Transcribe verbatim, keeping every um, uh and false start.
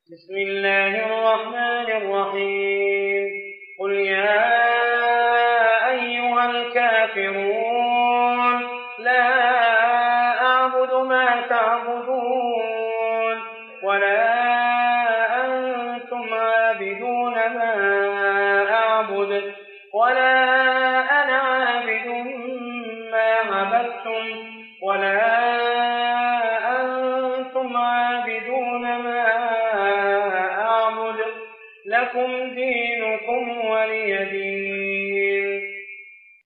بسم الله الرحمن الرحيم قل يا أيها الكافرون لا أعبد ما تعبدون ولا أنتم عابدون ما أعبد ولا أنا عابد ما عبدتم ولا أنتم عابدون ما أعبد لكم دين